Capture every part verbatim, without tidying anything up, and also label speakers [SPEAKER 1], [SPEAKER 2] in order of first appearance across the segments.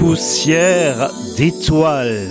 [SPEAKER 1] Poussière d'étoiles.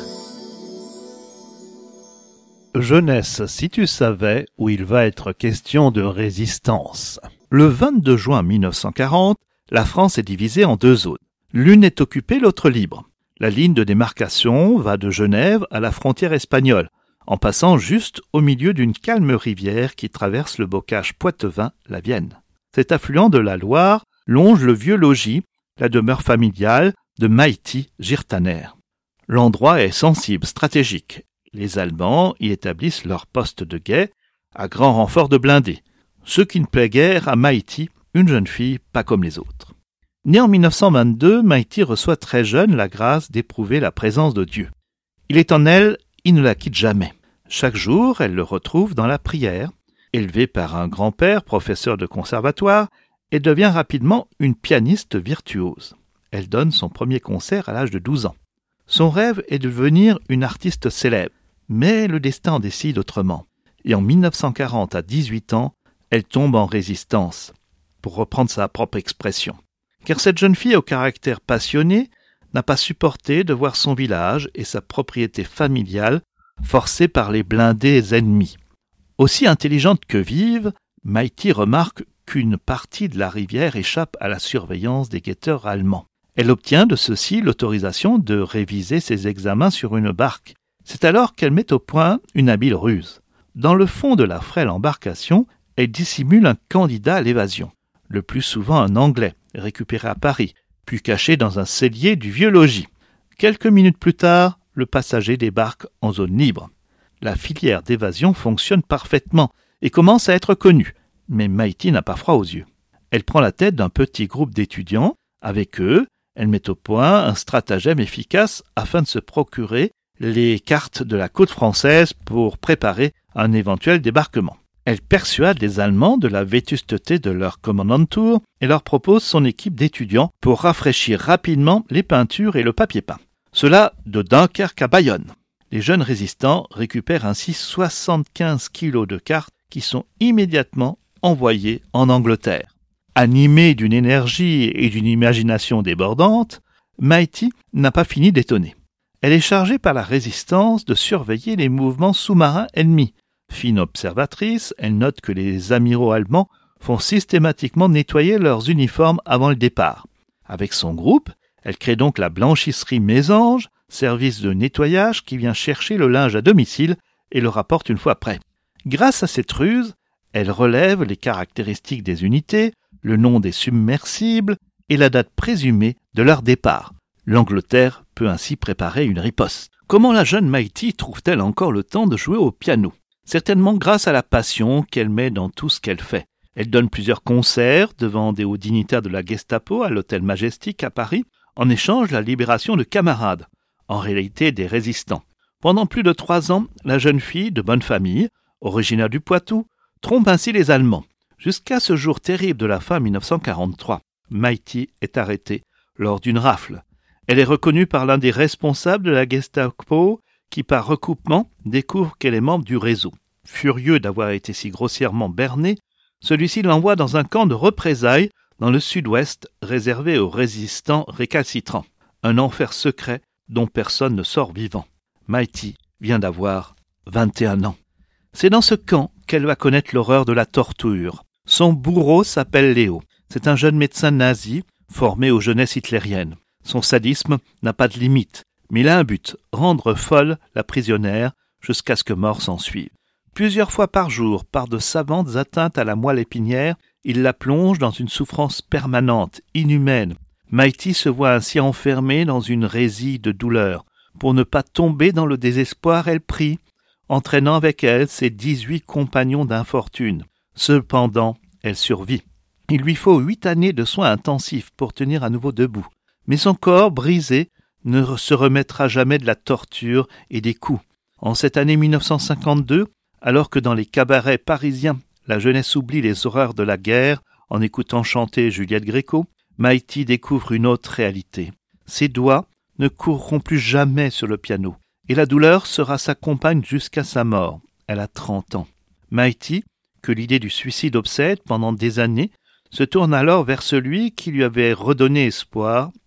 [SPEAKER 1] Jeunesse, si tu savais, où il va être question de résistance. Le vingt-deux juin mille neuf cent quarante, la France est divisée en deux zones. L'une est occupée, l'autre libre. La ligne de démarcation va de Genève à la frontière espagnole, en passant juste au milieu d'une calme rivière qui traverse le bocage poitevin, la Vienne. Cet affluent de la Loire longe le vieux logis, la demeure familiale de Maïti Girtaner. L'endroit est sensible, stratégique. Les Allemands y établissent leur poste de guet à grand renfort de blindés, ce qui ne plaît guère à Maïti, une jeune fille pas comme les autres. Née en mille neuf cent vingt-deux, Maïti reçoit très jeune la grâce d'éprouver la présence de Dieu. Il est en elle, il ne la quitte jamais. Chaque jour, elle le retrouve dans la prière. Élevée par un grand-père, professeur de conservatoire, elle devient rapidement une pianiste virtuose. Elle donne son premier concert à l'âge de douze ans. Son rêve est de devenir une artiste célèbre, mais le destin en décide autrement. Et en mille neuf cent quarante, à dix-huit ans, elle tombe en résistance, pour reprendre sa propre expression. Car cette jeune fille au caractère passionné n'a pas supporté de voir son village et sa propriété familiale forcés par les blindés ennemis. Aussi intelligente que vive, Maïti remarque qu'une partie de la rivière échappe à la surveillance des guetteurs allemands. Elle obtient de ceux-ci l'autorisation de réviser ses examens sur une barque. C'est alors qu'elle met au point une habile ruse. Dans le fond de la frêle embarcation, elle dissimule un candidat à l'évasion, le plus souvent un Anglais, récupéré à Paris, puis caché dans un cellier du vieux logis. Quelques minutes plus tard, le passager débarque en zone libre. La filière d'évasion fonctionne parfaitement et commence à être connue, mais Maïti n'a pas froid aux yeux. Elle prend la tête d'un petit groupe d'étudiants. Avec eux, elle met au point un stratagème efficace afin de se procurer les cartes de la côte française pour préparer un éventuel débarquement. Elle persuade les Allemands de la vétusteté de leur Kommandantur et leur propose son équipe d'étudiants pour rafraîchir rapidement les peintures et le papier peint. Cela de Dunkerque à Bayonne. Les jeunes résistants récupèrent ainsi soixante-quinze kilos de cartes qui sont immédiatement envoyées en Angleterre. Animée d'une énergie et d'une imagination débordantes, Maïti n'a pas fini d'étonner. Elle est chargée par la résistance de surveiller les mouvements sous-marins ennemis. Fine observatrice, elle note que les amiraux allemands font systématiquement nettoyer leurs uniformes avant le départ. Avec son groupe, elle crée donc la blanchisserie Mésange, service de nettoyage qui vient chercher le linge à domicile et le rapporte une fois prêt. Grâce à cette ruse, elle relève les caractéristiques des unités, le nom des submersibles et la date présumée de leur départ. L'Angleterre peut ainsi préparer une riposte. Comment la jeune Maïti trouve-t-elle encore le temps de jouer au piano ? Certainement grâce à la passion qu'elle met dans tout ce qu'elle fait. Elle donne plusieurs concerts devant des hauts dignitaires de la Gestapo à l'hôtel Majestic à Paris, en échange de la libération de camarades, en réalité des résistants. Pendant plus de trois ans, la jeune fille, de bonne famille, originaire du Poitou, trompe ainsi les Allemands. Jusqu'à ce jour terrible de la fin mille neuf cent quarante-trois, Maïti est arrêtée lors d'une rafle. Elle est reconnue par l'un des responsables de la Gestapo qui, par recoupement, découvre qu'elle est membre du réseau. Furieux d'avoir été si grossièrement berné, celui-ci l'envoie dans un camp de représailles dans le sud-ouest réservé aux résistants récalcitrants. Un enfer secret dont personne ne sort vivant. Maïti vient d'avoir vingt et un ans. C'est dans ce camp qu'elle va connaître l'horreur de la torture. Son bourreau s'appelle Léo. C'est un jeune médecin nazi formé aux jeunesses hitlériennes. Son sadisme n'a pas de limite, mais il a un but, rendre folle la prisonnière jusqu'à ce que mort s'ensuive. Plusieurs fois par jour, par de savantes atteintes à la moelle épinière, il la plonge dans une souffrance permanente, inhumaine. Maïti se voit ainsi enfermée dans une résille de douleur. Pour ne pas tomber dans le désespoir, elle prie, entraînant avec elle ses dix-huit compagnons d'infortune. Cependant, elle survit. Il lui faut huit années de soins intensifs pour tenir à nouveau debout. Mais son corps, brisé, ne se remettra jamais de la torture et des coups. En cette année mille neuf cent cinquante-deux, alors que dans les cabarets parisiens, la jeunesse oublie les horreurs de la guerre en écoutant chanter Juliette Gréco, Maïti découvre une autre réalité. Ses doigts ne courront plus jamais sur le piano, et la douleur sera sa compagne jusqu'à sa mort. Elle a trente ans. Maïti, que l'idée du suicide obsède pendant des années, se tourne alors vers celui qui lui avait redonné espoir,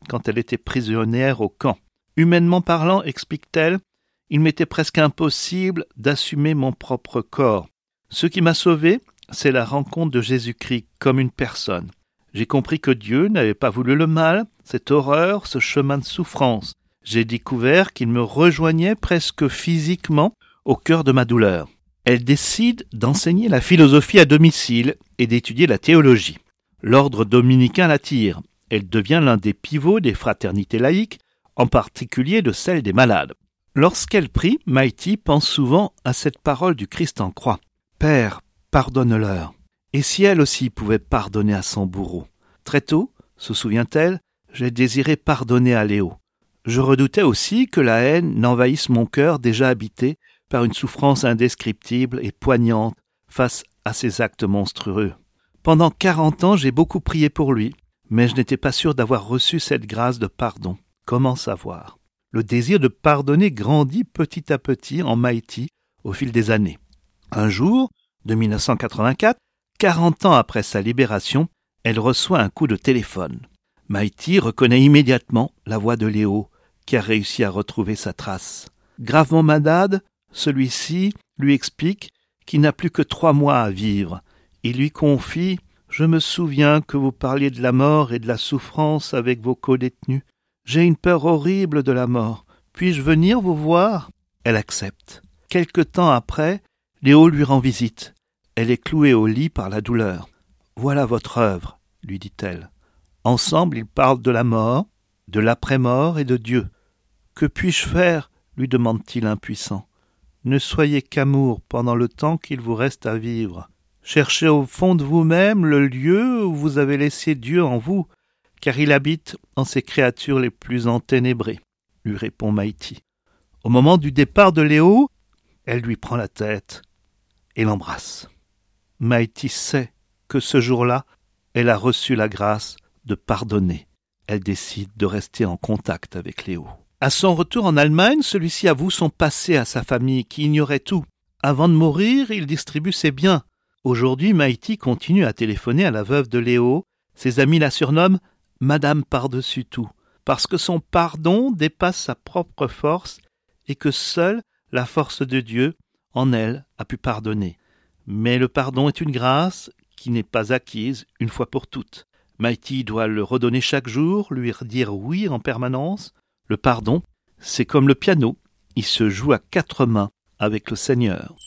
[SPEAKER 1] quand elle était prisonnière au camp. Humainement parlant, explique-t-elle, il m'était presque impossible d'assumer mon propre corps. Ce qui m'a sauvé, c'est la rencontre de Jésus-Christ comme une personne. J'ai compris que Dieu n'avait pas voulu le mal, cette horreur, ce chemin de souffrance. J'ai découvert qu'il me rejoignait presque physiquement au cœur de ma douleur. Elle décide d'enseigner la philosophie à domicile et d'étudier la théologie. L'ordre dominicain l'attire. Elle devient l'un des pivots des fraternités laïques, en particulier de celle des malades. Lorsqu'elle prie, Maïti pense souvent à cette parole du Christ en croix. « Père, pardonne-leur. » Et si elle aussi pouvait pardonner à son bourreau. Très tôt, se souvient-elle, j'ai désiré pardonner à Léo. Je redoutais aussi que la haine n'envahisse mon cœur déjà habité par une souffrance indescriptible et poignante face à ces actes monstrueux. Pendant quarante ans, j'ai beaucoup prié pour lui, mais je n'étais pas sûr d'avoir reçu cette grâce de pardon. Comment savoir? Le désir de pardonner grandit petit à petit en Maïti au fil des années. Un jour, de mille neuf cent quatre-vingt-quatre, quarante ans après sa libération, elle reçoit un coup de téléphone. Maïti reconnaît immédiatement la voix de Léo, qui a réussi à retrouver sa trace. Gravement malade, celui-ci lui explique qu'il n'a plus que trois mois à vivre. Il lui confie « Je me souviens que vous parliez de la mort et de la souffrance avec vos codétenus. J'ai une peur horrible de la mort. Puis-je venir vous voir ?» Elle accepte. Quelque temps après, Léo lui rend visite. Elle est clouée au lit par la douleur. « Voilà votre œuvre, » lui dit-elle. Ensemble, ils parlent de la mort, de l'après-mort et de Dieu. « Que puis-je faire ?» lui demande-t-il impuissant. « Ne soyez qu'amour pendant le temps qu'il vous reste à vivre. Cherchez au fond de vous-même le lieu où vous avez laissé Dieu en vous, car il habite en ces créatures les plus enténébrées, » lui répond Maïti. Au moment du départ de Léo, elle lui prend la tête et l'embrasse. Maïti sait que ce jour-là, elle a reçu la grâce de pardonner. Elle décide de rester en contact avec Léo. À son retour en Allemagne, celui-ci avoue son passé à sa famille qui ignorait tout. Avant de mourir, il distribue ses biens. Aujourd'hui, Maïti continue à téléphoner à la veuve de Léo. Ses amis la surnomment « Madame par-dessus tout », parce que son pardon dépasse sa propre force et que seule la force de Dieu, en elle, a pu pardonner. Mais le pardon est une grâce qui n'est pas acquise une fois pour toutes. Maïti doit le redonner chaque jour, lui dire oui en permanence. Le pardon, c'est comme le piano, il se joue à quatre mains avec le Seigneur.